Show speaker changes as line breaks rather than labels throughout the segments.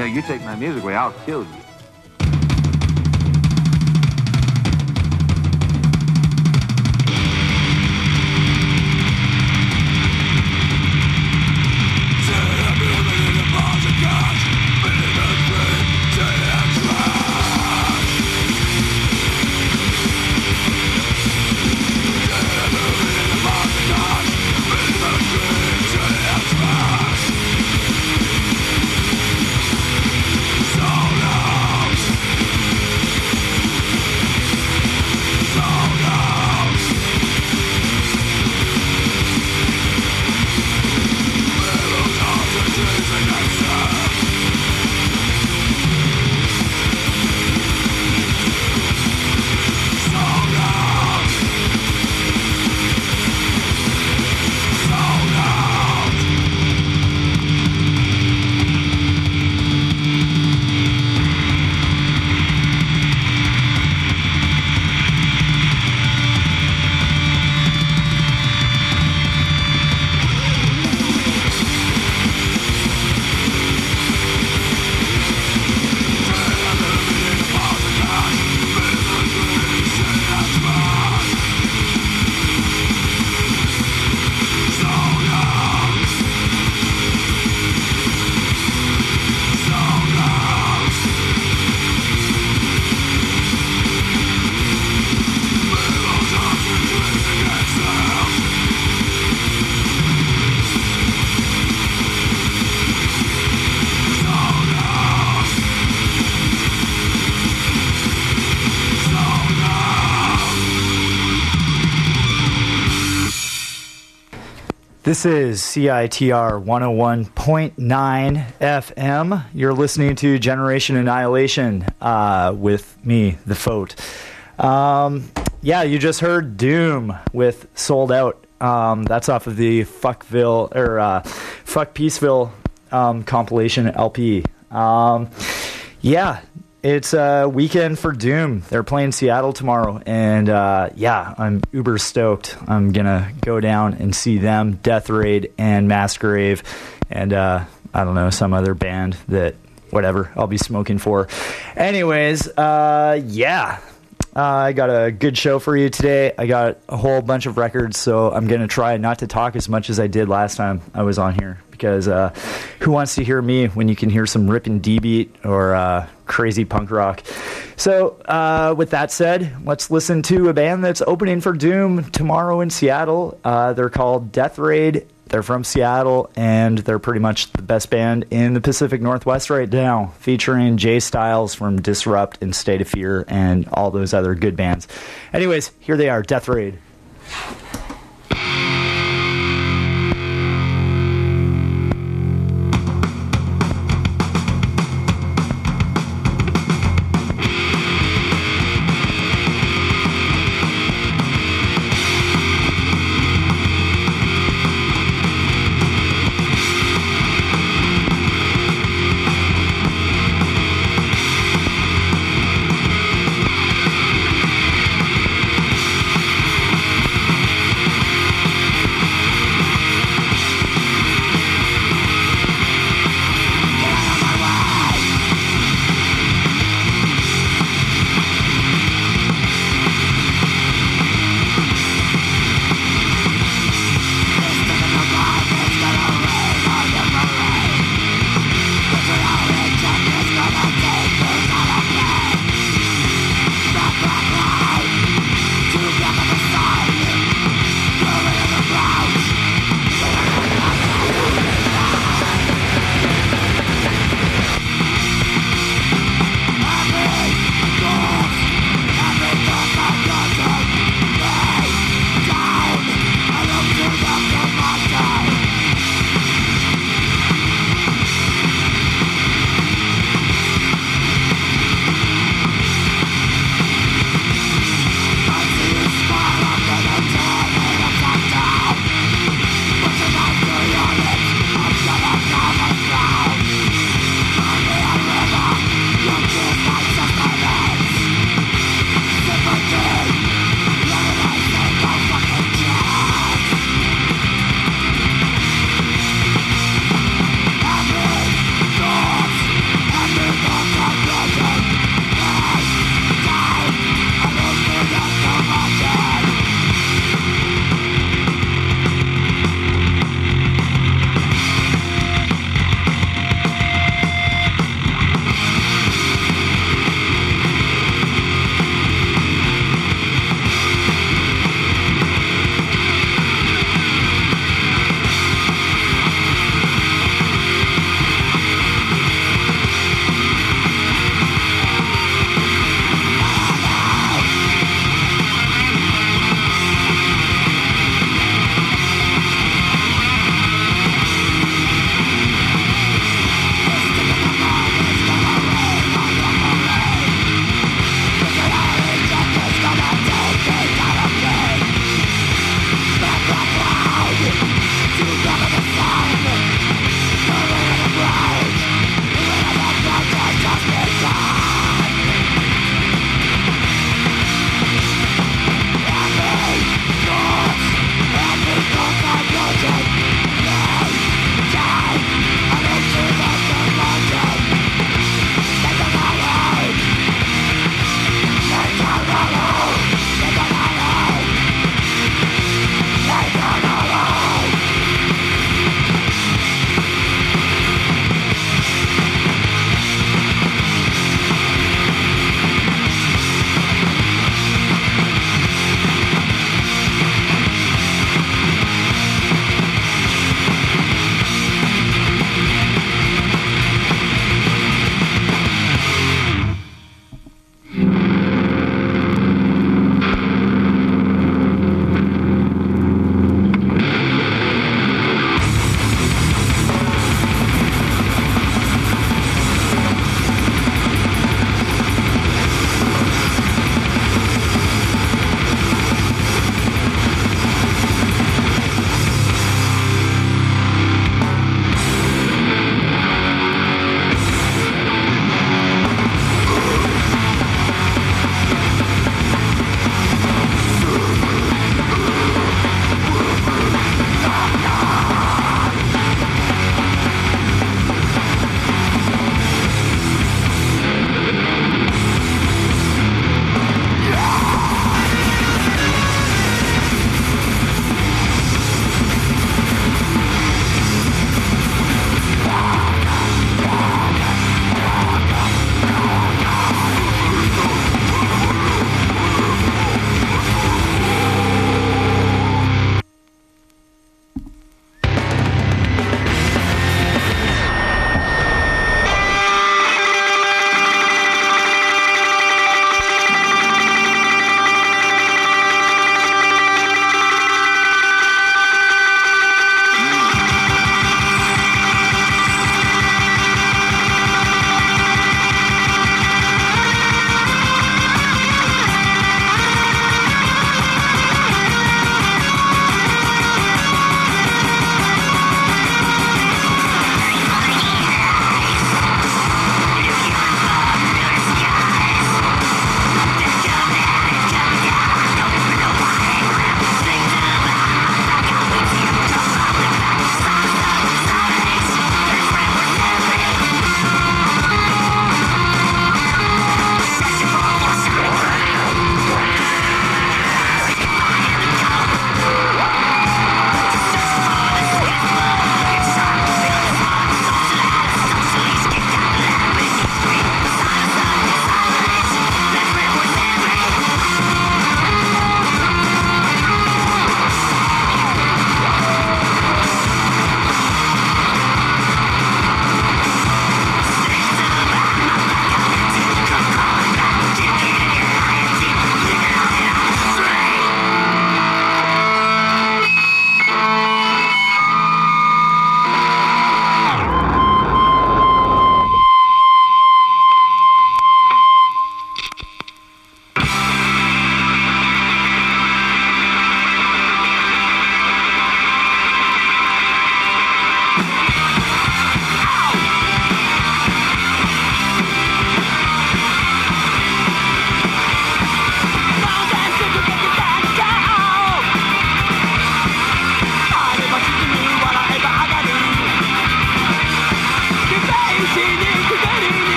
Yeah, you take my music away, I'll kill you.
This is CITR 101.9 FM. You're listening to Generation Annihilation with me, The Fote. Yeah, you just heard Doom with Sold Out. That's off of the Fuck Peaceville compilation LP. Yeah, it's a weekend for Doom. They're playing Seattle tomorrow, and yeah, I'm uber stoked. I'm gonna go down and see them, Death Raid and Masquerade, and I don't know, some other band that whatever I'll be smoking for. Anyways, yeah. I got a good show for you today. I got a whole bunch of records, so I'm going to try not to talk as much as I did last time I was on here, because who wants to hear me when you can hear some ripping D-beat or crazy punk rock? So with that said, let's listen to a band that's opening for Doom tomorrow in Seattle. They're called Death Raid. They're from Seattle, and they're pretty much the best band in the Pacific Northwest right now, featuring Jay Styles from Disrupt and State of Fear and all those other good bands. Anyways, here they are, Death Raid.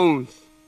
Jones.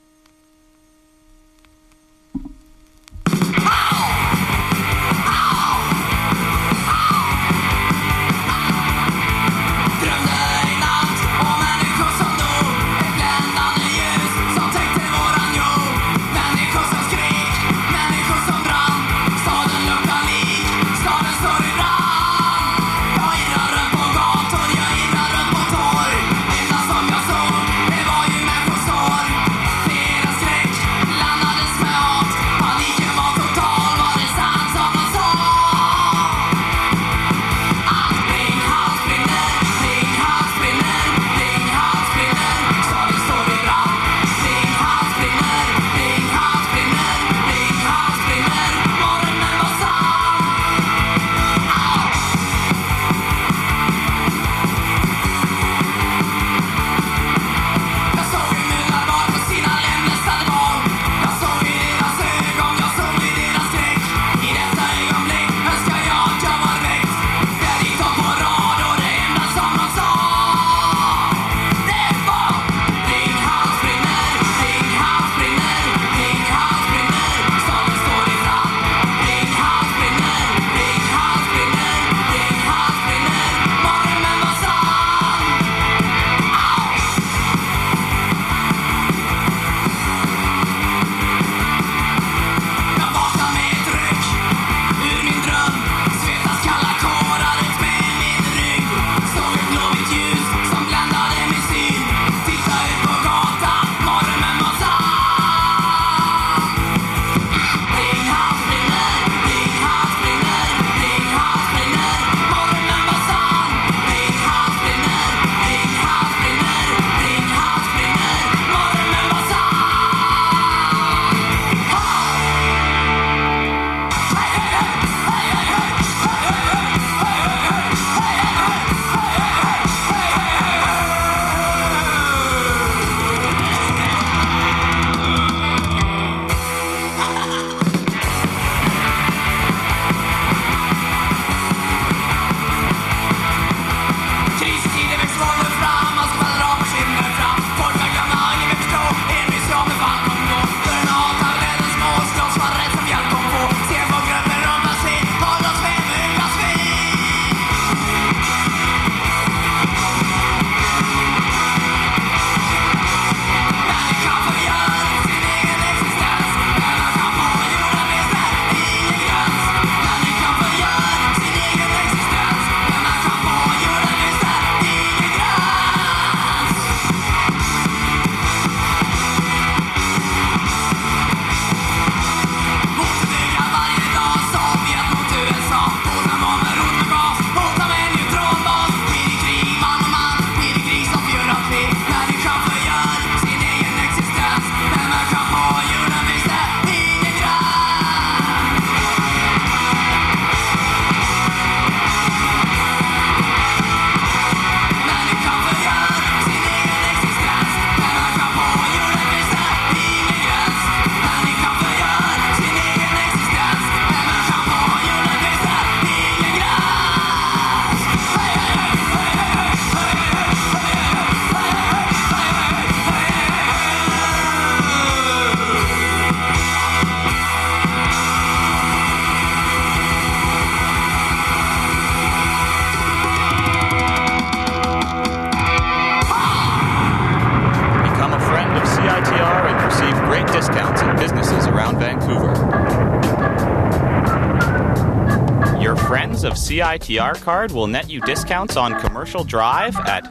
of CITR card will net you discounts on Commercial Drive at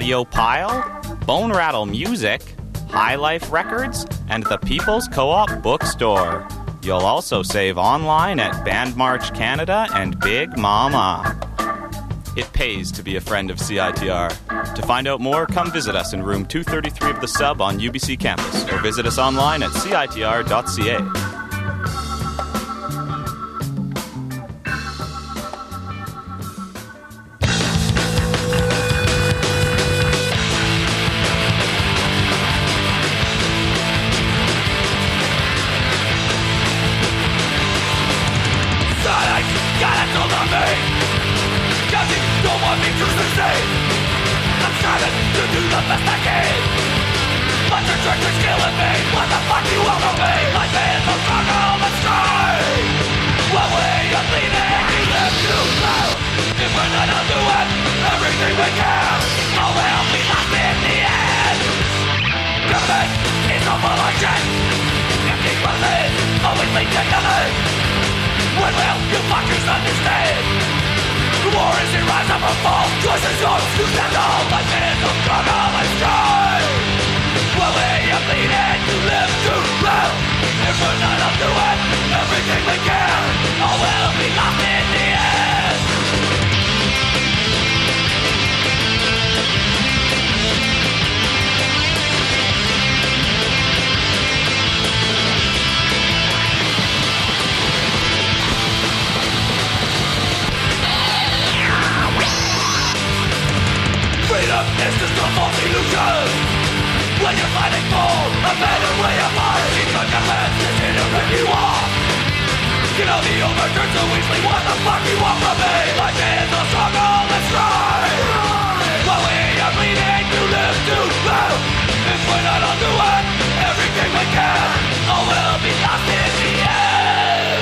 Audiopile, Bone Rattle Music, High Life Records, and the People's Co-op Bookstore. You'll also save online at Bandmarch Canada and Big Mama. It pays to be a friend of CITR. To find out more, come visit us in room 233 of the Sub on UBC campus, or visit us online at citr.ca.
I'm striving to do the best I can, but your trick is killing
with me, what the fuck you want from me? Life is a struggle and strife. One way of leaving, you live too slow. If we're not on to it, everything we can, all will be lost in the end. Government is all full of shit. Empty promises always lead to nothing. When will you fuckers understand? The war is in rise up and fall. Choices yours to stand all. Life is a struggle and strife. One way of leading, you live too low. If we're not up to it, everything we can, all will be lost in the end. Freedom is just a false illusion. When you're fighting for a better way of life, keep your defense in a ricky war. Get all the overturned so easily. What the fuck you want from me? Life is a struggle and strife. While we are bleeding to live too low. If we're not on to it, everything we can, all will be lost in the end.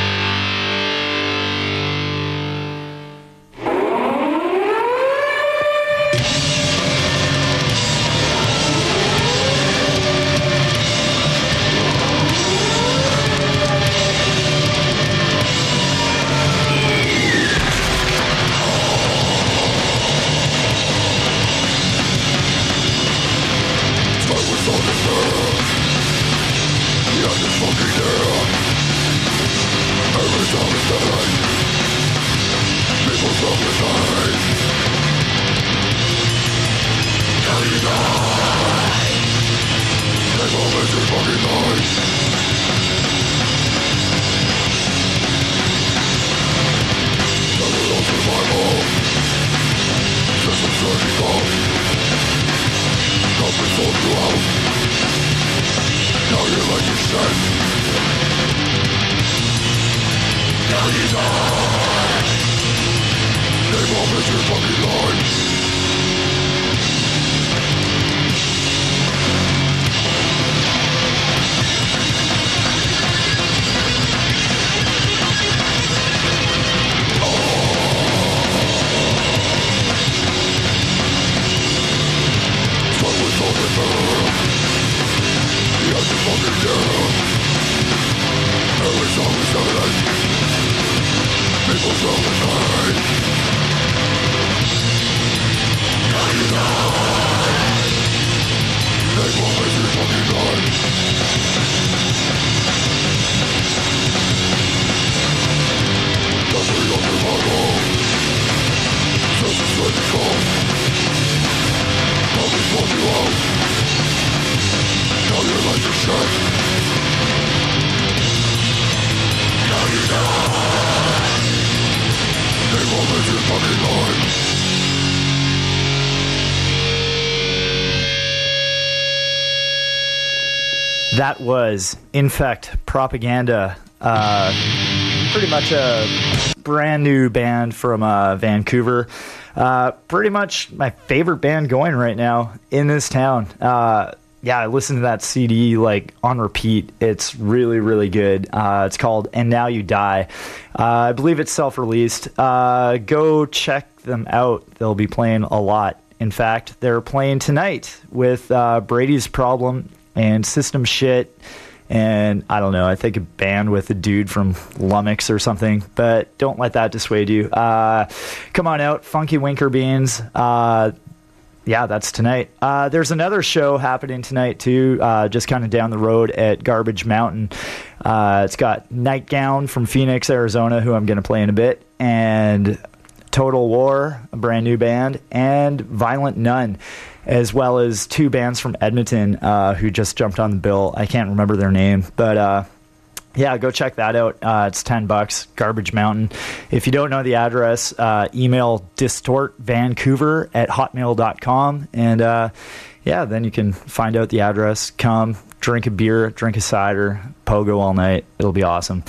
That was Infect Propaganda, pretty much a brand new band from Vancouver. Pretty much my favorite band going right now in this town. I listened to that CD like on repeat. It's really, really good. It's called And Now You Die. I believe it's self-released. Go check them out. They'll be playing a lot. In fact, they're playing tonight with Brady's Problem and System Shit, and I don't know, I think a band with a dude from Lummox or something, but don't let that dissuade you. Come on out, Funky Winker Beans. That's tonight. There's another show happening tonight too, just kind of down the road at Garbage Mountain. It's got Nightgown from Phoenix, Arizona, who I'm going to play in a bit, and Total War, a brand new band, and Violent Nun, as well as two bands from Edmonton who just jumped on the bill. I can't remember their name, but go check that out. It's $10, Garbage Mountain. If you don't know the address, email distortvancouver@hotmail.com, and then you can find out the address. Come, drink a beer, drink a cider, pogo all night. It'll be awesome.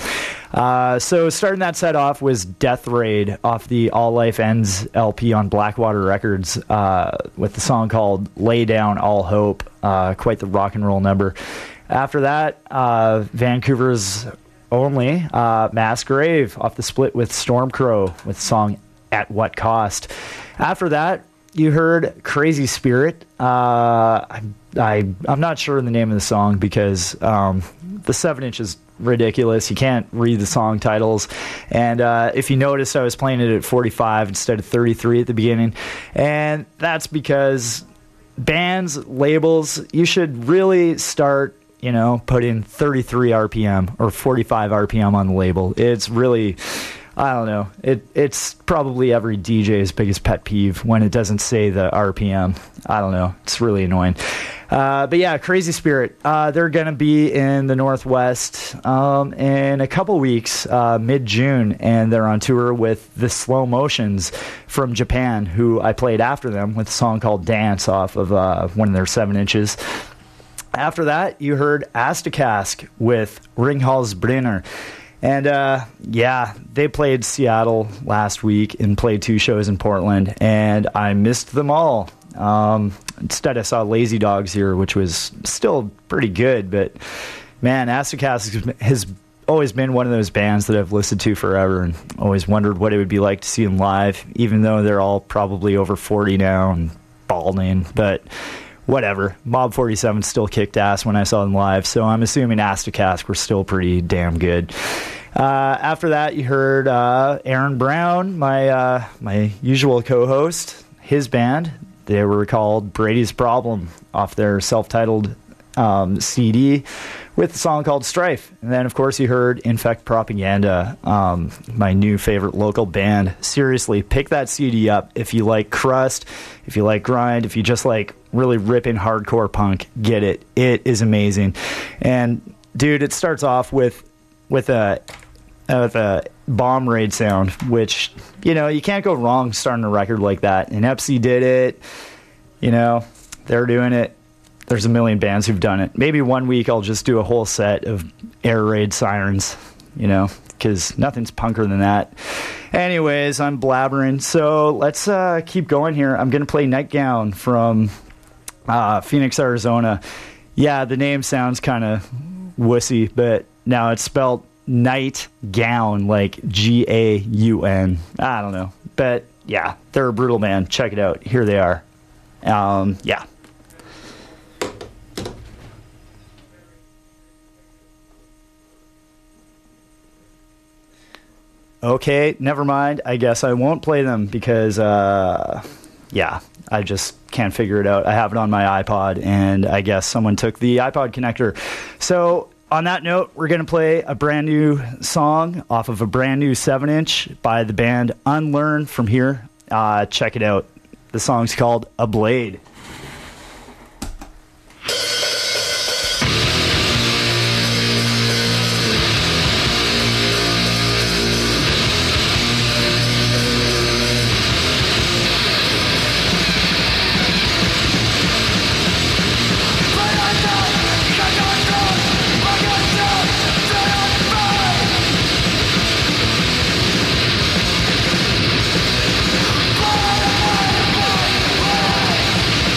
So starting that set off was Death Raid off the All Life Ends LP on Blackwater Records with the song called Lay Down All Hope. Quite the rock and roll number. After that, Vancouver's only Mass Grave off the split with Stormcrow with the song At What Cost. After that, you heard Crazy Spirit. I'm not sure of the name of the song because the 7-inch is ridiculous. You can't read the song titles. And if you noticed, I was playing it at 45 instead of 33 at the beginning. And that's because bands, labels, you should really start, put in 33 RPM or 45 RPM on the label. It's really, I don't know. It's probably every DJ's biggest pet peeve when it doesn't say the RPM. I don't know. It's really annoying. But yeah, Crazy Spirit. They're going to be in the Northwest in a couple weeks, mid-June, and they're on tour with the Slow Motions from Japan, who I played after them with a song called Dance off of one of their 7-inches. After that, you heard Astakask with Ringhalsbrenner. And they played Seattle last week and played 2 shows in Portland, and I missed them all. Instead, I saw Lazy Dogs here, which was still pretty good, but man, Astakask has always been one of those bands that I've listened to forever and always wondered what it would be like to see them live, even though they're all probably over 40 now and balding, but whatever. Mob 47 still kicked ass when I saw them live, so I'm assuming Astakask were still pretty damn good. After that, you heard Aaron Brown, my usual co-host, his band. They were called Brady's Problem off their self-titled CD with a song called Strife. And then, of course, you heard Infect Propaganda, my new favorite local band. Seriously, pick that CD up if you like crust, if you like grind, if you just like really ripping hardcore punk, get it. It is amazing. And, dude, it starts off with a bomb raid sound, which, you can't go wrong starting a record like that. And Epsy did it. They're doing it. There's a million bands who've done it. Maybe one week I'll just do a whole set of air raid sirens, because nothing's punker than that. Anyways, I'm blabbering. So let's keep going here. I'm going to play Nightgown from Phoenix, Arizona. Yeah, the name sounds kind of wussy, but now it's spelled Night Gown, like Gaun. I don't know. But yeah, they're a brutal band. Check it out. Here they are. Yeah. Okay, never mind. I guess I won't play them because, I just can't figure it out. I have it on my iPod, and I guess someone took the iPod connector. So, on that note, we're going to play a brand new song off of a brand new 7-inch by the band Unlearn from here. Check it out. The song's called A Blade.
Fire!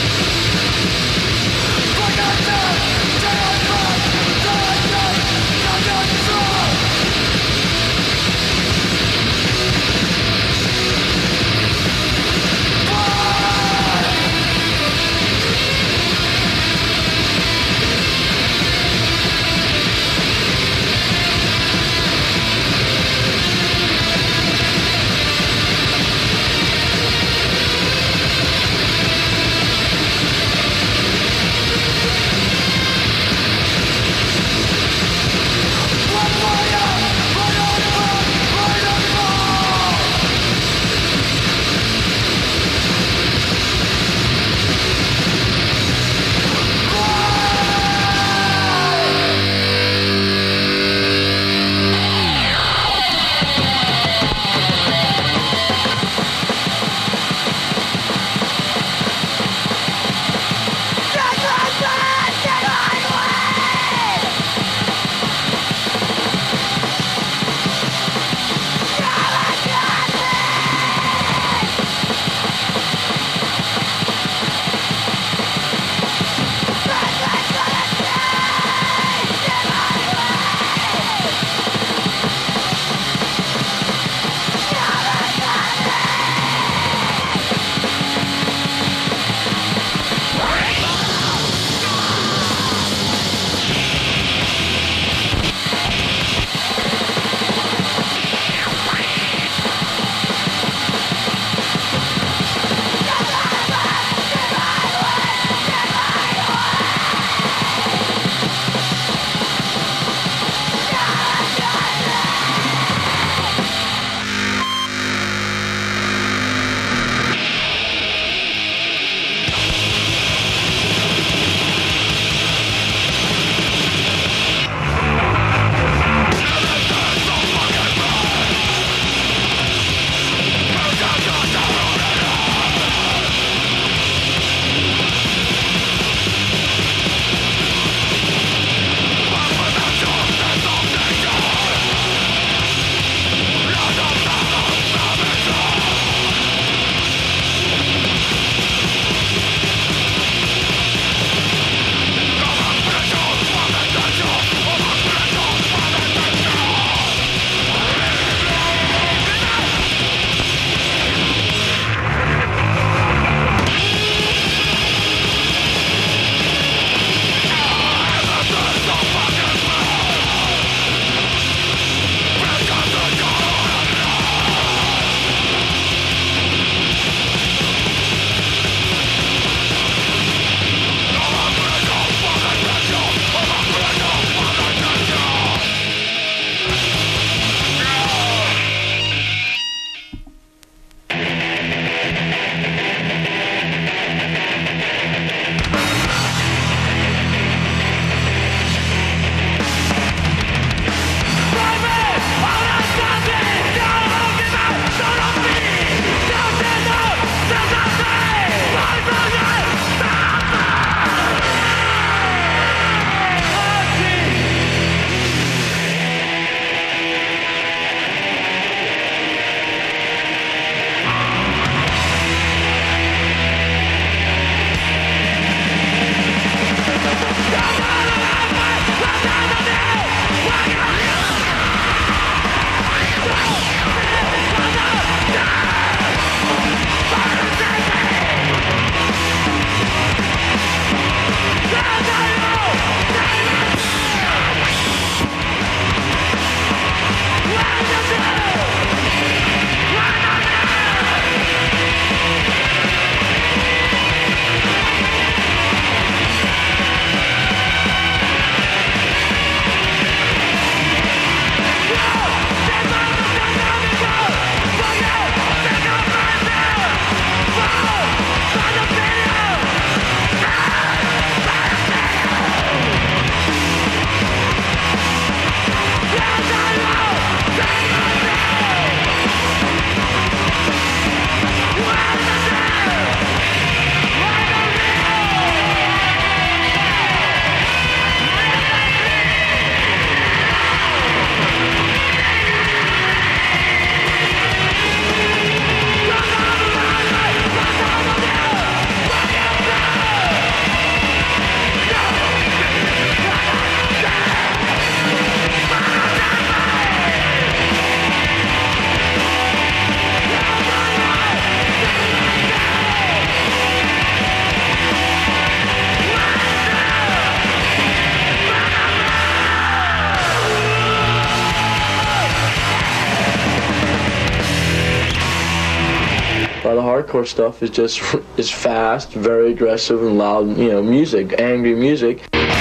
hardcore stuff is just is fast, very aggressive and loud, music, angry music.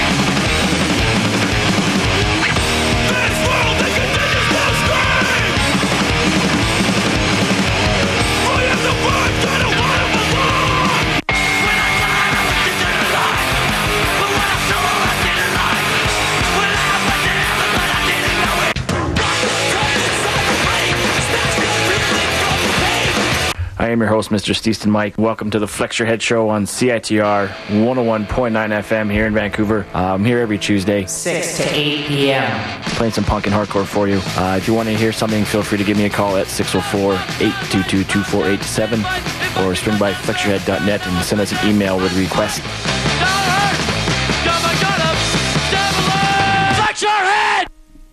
I am your host, Mr. Steeston Mike. Welcome to the Flex Your Head Show on CITR 101.9 FM here in Vancouver. I'm here every Tuesday,
6 to 8 p.m.
playing some punk and hardcore for you. If you want to hear something, feel free to give me a call at 604-822-2487 or swing by flexyourhead.net and send us an email with a request.
Flex your head!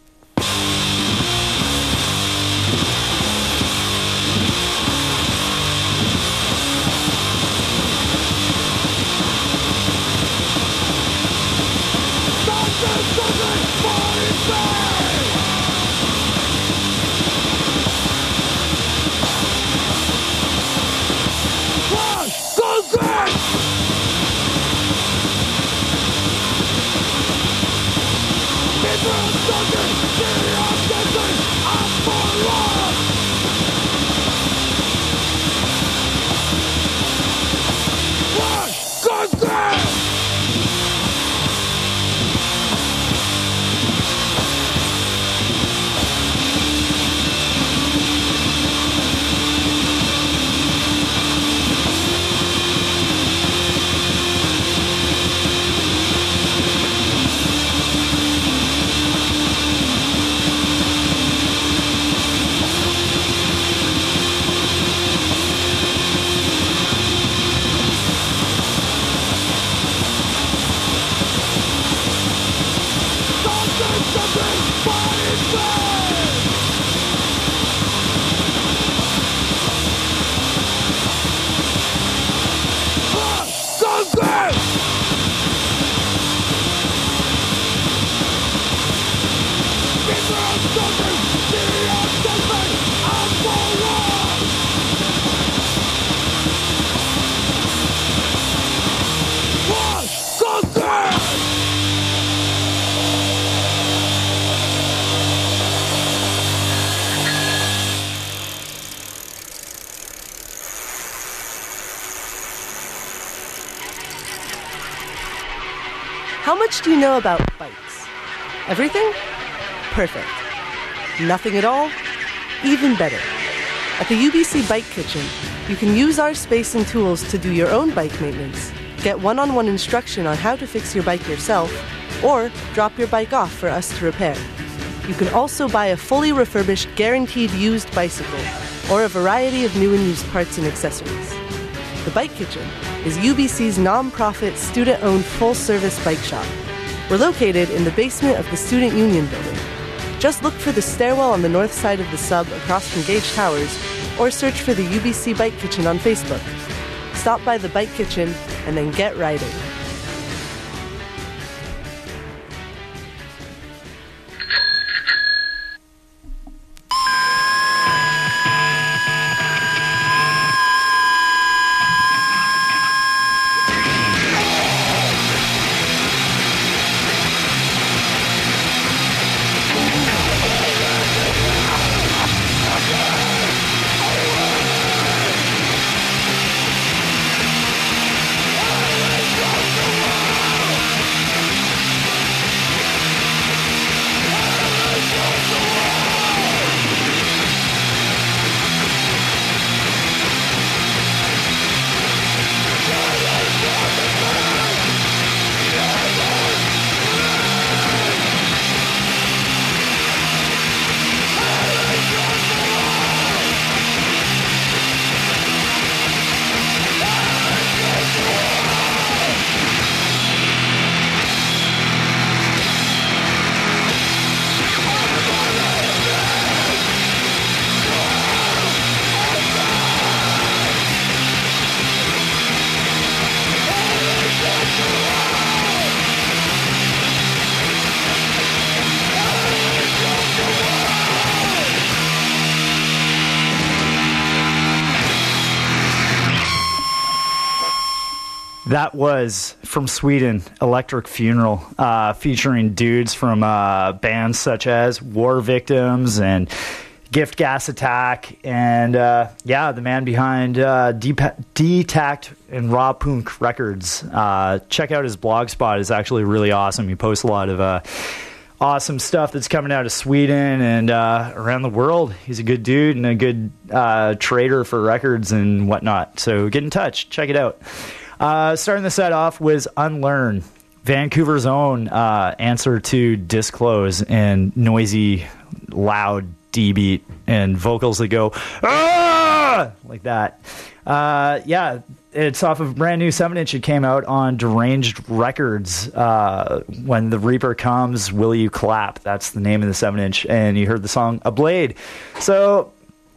How much do you know about bikes? Everything? Perfect. Nothing at all? Even better. At the UBC Bike Kitchen, you can use our space and tools to do your own bike maintenance, get one-on-one instruction on how to fix your bike yourself, or drop your bike off for us to repair. You can also buy a fully refurbished, guaranteed used bicycle, or a variety of new and used parts and accessories. The Bike Kitchen is UBC's non-profit, student-owned, full-service bike shop. We're located in the basement of the Student Union building. Just look for the stairwell on the north side of the sub across from Gage Towers, or search for the UBC Bike Kitchen on Facebook. Stop by the Bike Kitchen and then get riding.
Go!
That was from Sweden, Electric Funeral, featuring dudes from bands such as War Victims and Gift Gas Attack, and the man behind D-Tact and Raw Punk Records. Check out his blog spot; it's actually really awesome. He posts a lot of awesome stuff that's coming out of Sweden and around the world. He's a good dude and a good trader for records and whatnot. So get in touch, check it out. Starting the set off was Unlearn, Vancouver's own answer to Disclose and noisy, loud D-beat and vocals that go like that. It's off of a brand new 7-inch. It came out on Deranged Records. When the Reaper Comes, Will You Clap? That's the name of the 7-inch. And you heard the song A Blade. So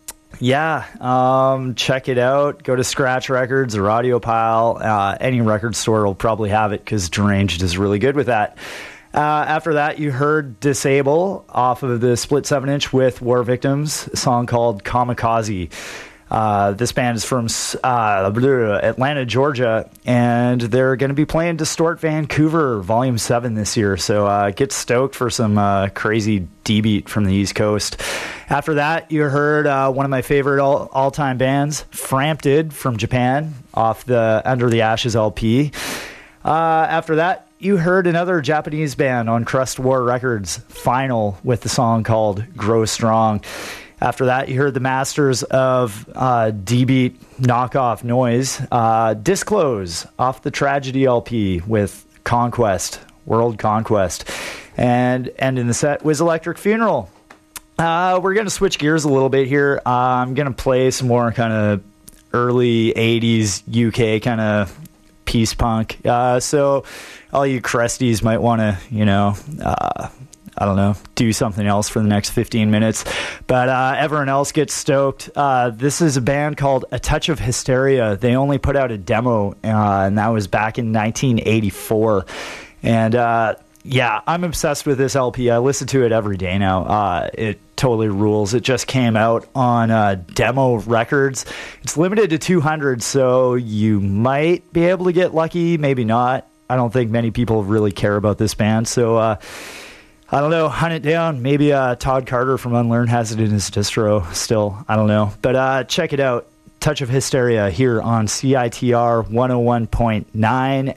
check it out. Go to Scratch Records or Audiophile. Any record store will probably have it because Deranged is really good with that. After that, you heard Disable off of the split 7-inch with War Victims, a song called Kamikaze. This band is from Atlanta, Georgia, and they're going to be playing Distort Vancouver Volume 7 this year, so get stoked for some crazy D-beat from the East Coast. After that, you heard one of my favorite all-time bands, Frampted from Japan, off the Under the Ashes LP. After that, you heard another Japanese band on Crust War Records, Final, with the song called Grow Strong. After that, you heard the masters of D-Beat knockoff noise, Disclose, off the Tragedy LP with Conquest, World Conquest. And ending the set was Electric Funeral. We're going to switch gears a little bit here. I'm going to play some more kind of early 80s UK kind of peace punk. So all you crusties might want to, do something else for the next 15 minutes. But everyone else gets stoked. This is a band called A Touch of Hysteria. They only put out a demo, and that was back in 1984. And I'm obsessed with this LP. I listen to it every day now. It totally rules. It just came out on Demo Records. It's limited to 200, so you might be able to get lucky, maybe not. I don't think many people really care about this band, so I don't know, hunt it down. Maybe Todd Carter from Unlearn has it in his distro still. I don't know. But check it out. Touch of Hysteria here on CITR 101.9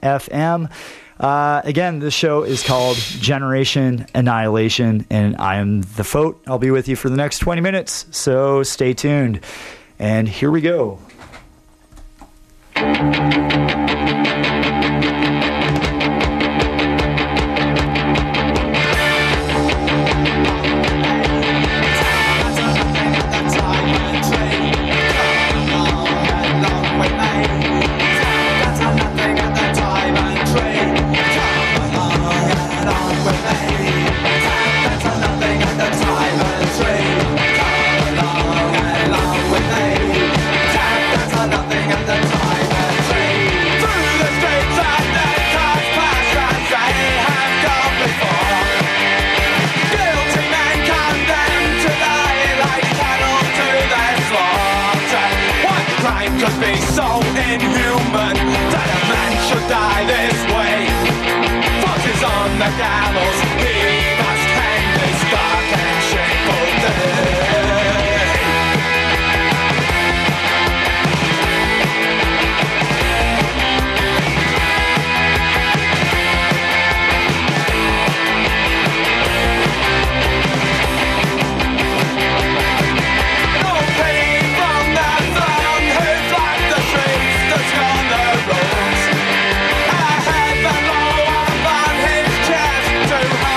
FM. Again, this show is called Generation Annihilation, and I am the Foat. I'll be with you for the next 20 minutes, so stay tuned. And here we go.
To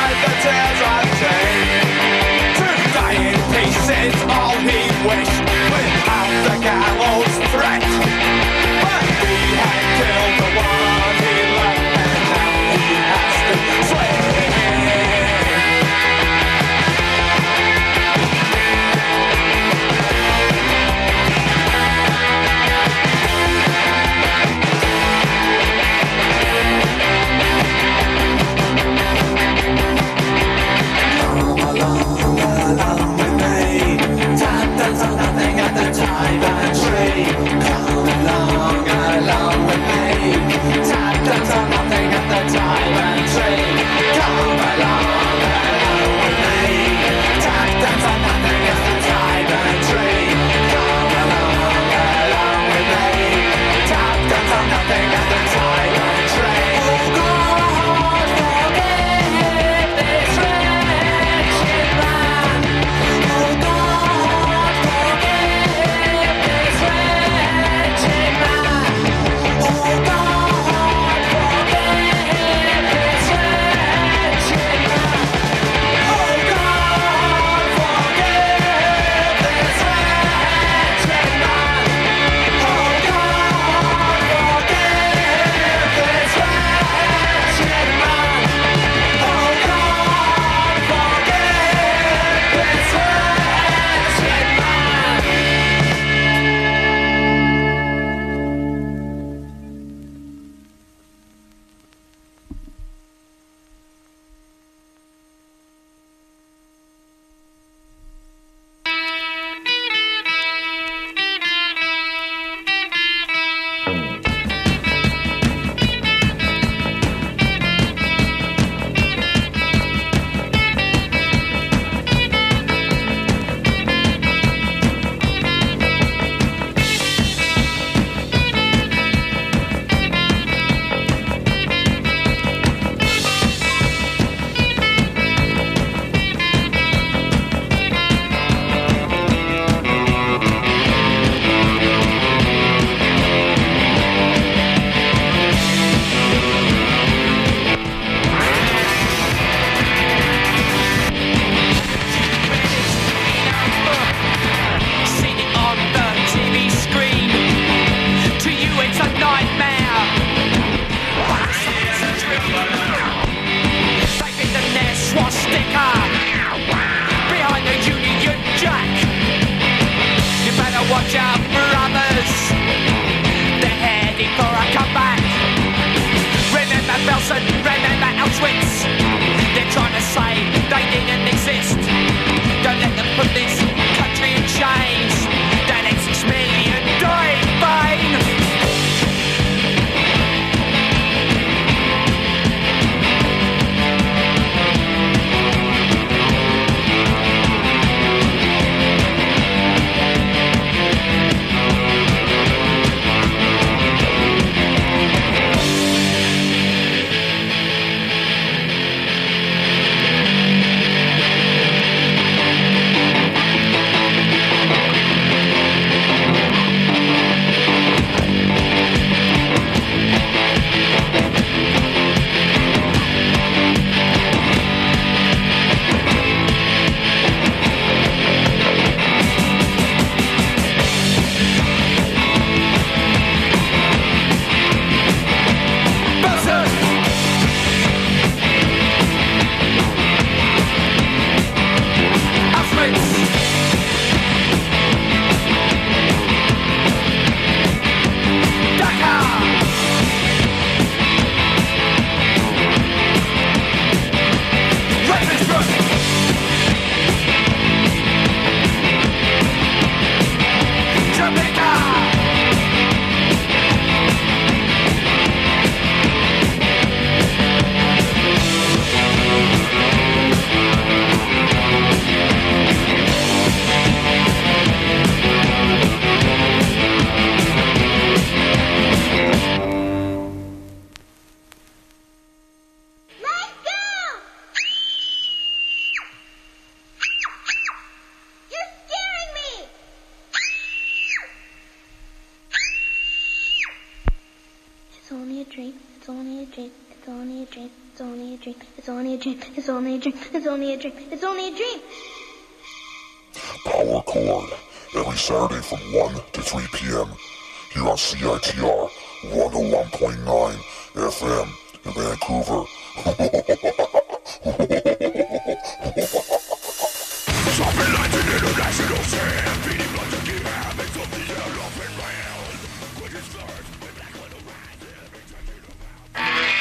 Listen, remember Auschwitz. They're trying to say they didn't exist. Don't let them put this country in chains. That 6 million died in vain.
It's only a dream. Power Chord, every Saturday from 1 to 3 p.m. here on CITR 101.9 FM in Vancouver. Something like an international sand, beating like a game habits of the elephant round. Quick as stars, with black little rise, every time you look out.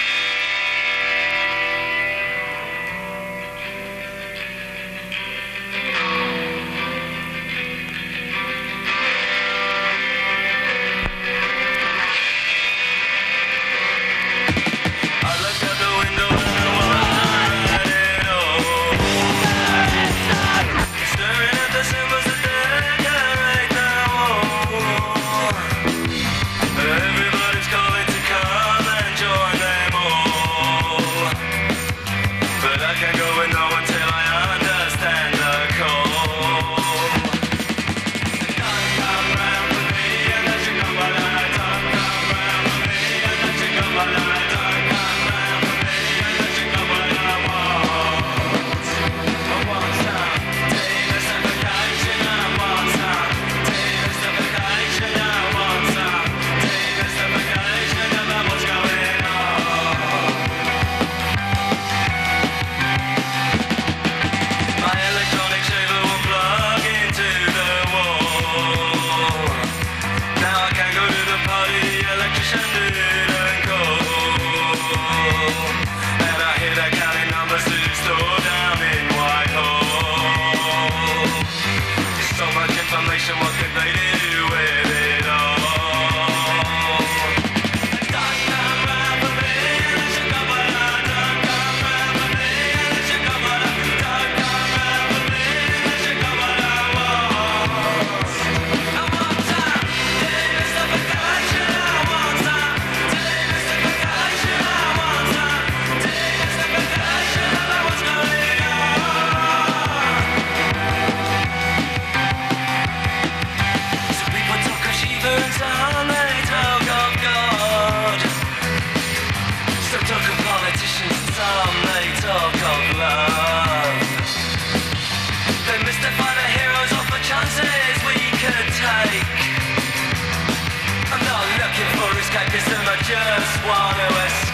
Just want to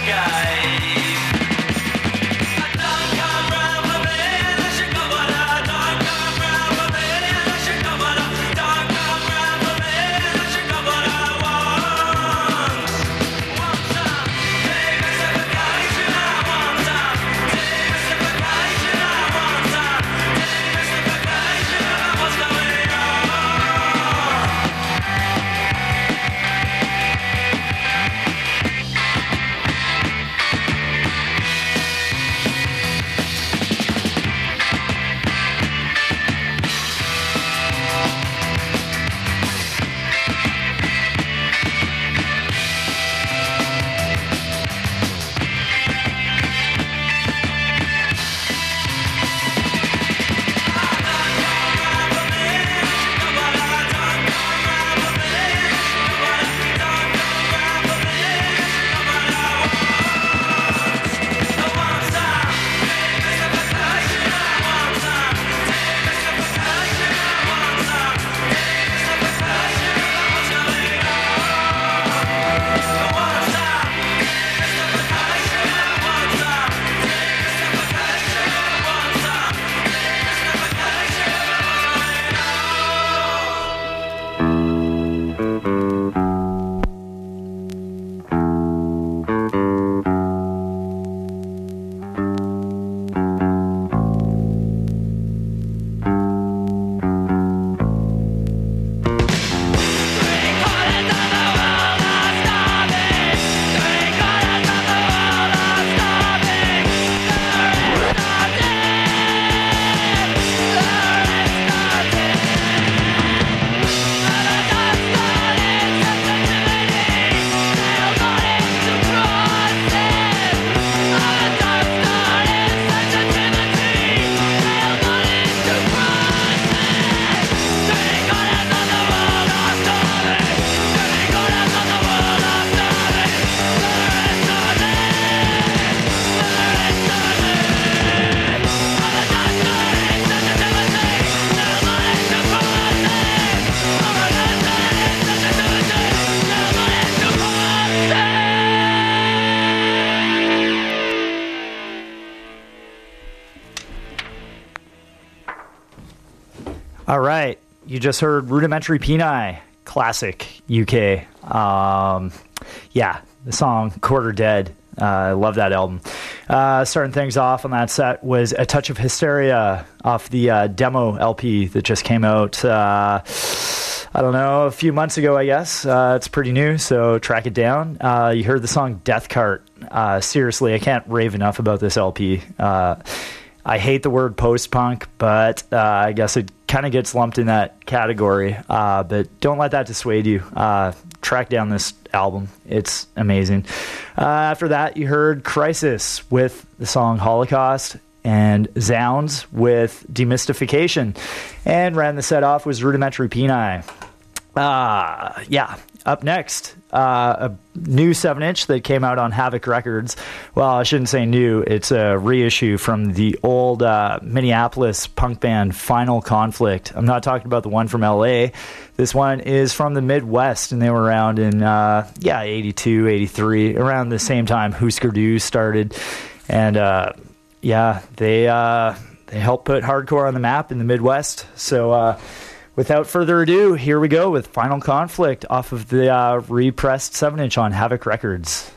escape. Don't come round for me, unless you come on out. Don't come round for me, unless you come on out. Don't come round for me, unless you come on out once. One time, take a vacation.
All right. You just heard Rudimentary Peni, classic UK. Yeah, the song Quarter Dead. I love that album. Starting things off on that set was A Touch of Hysteria off the demo LP that just came out, I don't know, a few months ago, I guess. It's pretty new, so track it down. You heard the song Death Cart. Seriously, I can't rave enough about this LP. I hate the word post-punk, but I guess it kind of gets lumped in that category. But don't let that dissuade you. Track down this album. It's amazing. After that, you heard Crisis with the song Holocaust and Zounds with Demystification. And ran the set off was Rudimentary Peni. Yeah. Up next, a new 7-inch that came out on Havoc Records. Well, I shouldn't say new. It's a reissue from the old Minneapolis punk band Final Conflict. I'm not talking about the one from L.A. This one is from the Midwest, and they were around in, 82, 83, around the same time Husker Du started. And, they helped put hardcore on the map in the Midwest. So, without further ado, here we go with Final Conflict off of the repressed 7-inch on Havoc Records.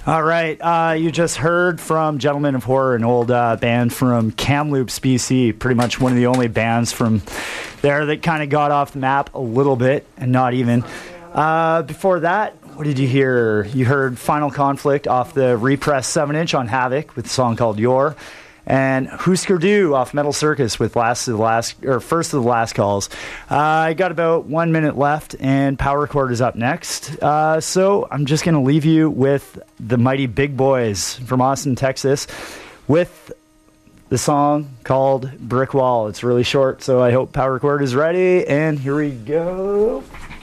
All right, you just heard from Gentlemen of Horror, an old band from Kamloops, BC. Pretty much one of the only bands from there that kind of got off the map a little bit, and not even. Before that, what did you hear? You heard Final Conflict off the repressed 7-inch on Havoc with a song called Your. And Husker Du off Metal Circus with First of the Last Calls. I got about 1 minute left, and Power Chord is up next. So I'm just going to leave you with the Mighty Big Boys from Austin, Texas, with the song called Brick Wall. It's really short, so I hope Power Chord is ready. And here we go.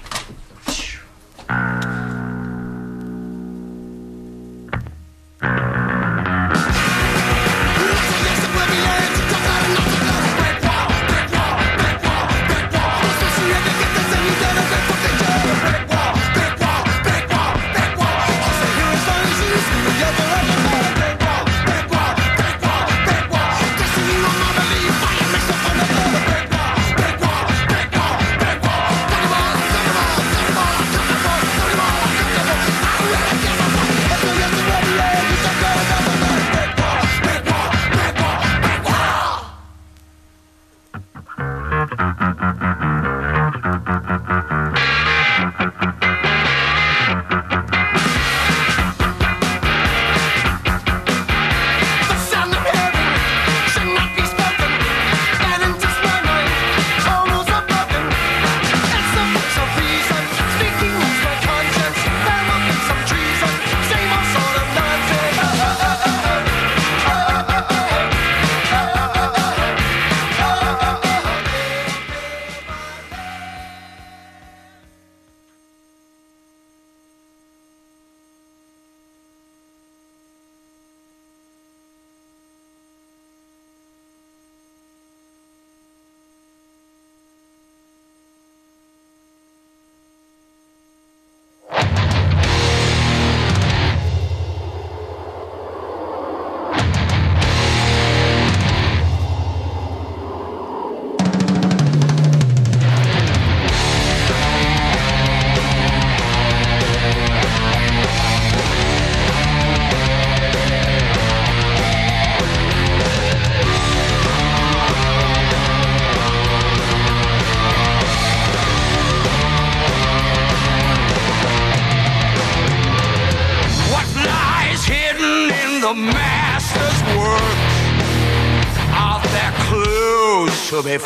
To be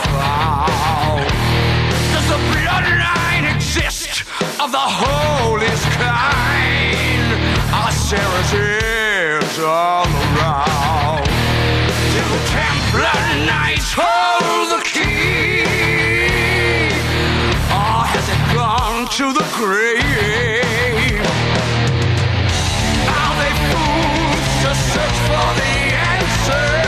found. Does the bloodline exist of the holiest kind? Are Sarah's ears all around? Do the Templar Knights hold the key? Or has it gone to the grave? Are they fools to search for the answer?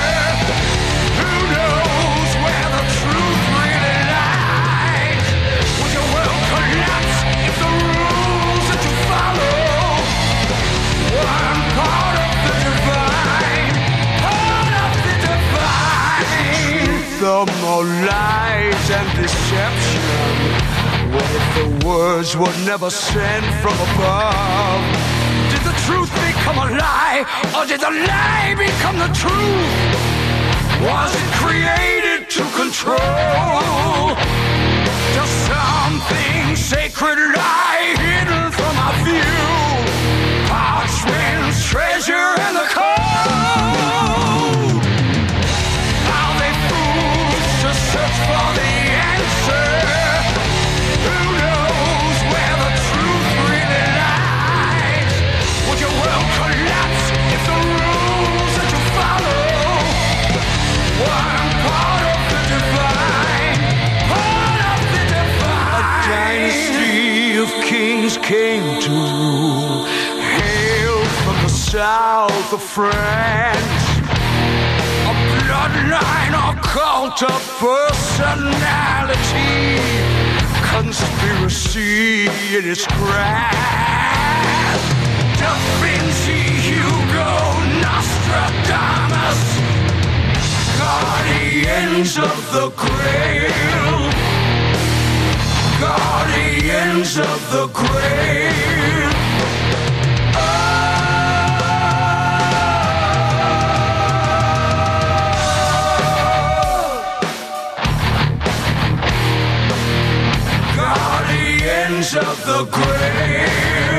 The more lies and deception. What if the words were never sent from above? Did the truth become a lie, or did the lie become the truth? Was it created to control? Does something sacred lie hidden from our view? Parchment's treasure and the code. Search for the answer. Who knows where the truth really lies? Would your world collapse if the rules that you follow weren't part of the divine? Part of the divine. A dynasty of kings came to rule, hailed from the south of France. Bloodline or cult of personality, conspiracy in its grasp. Da Vinci, Hugo, Nostradamus, guardians of the Grail, guardians of the Grail. Oh! of the grave.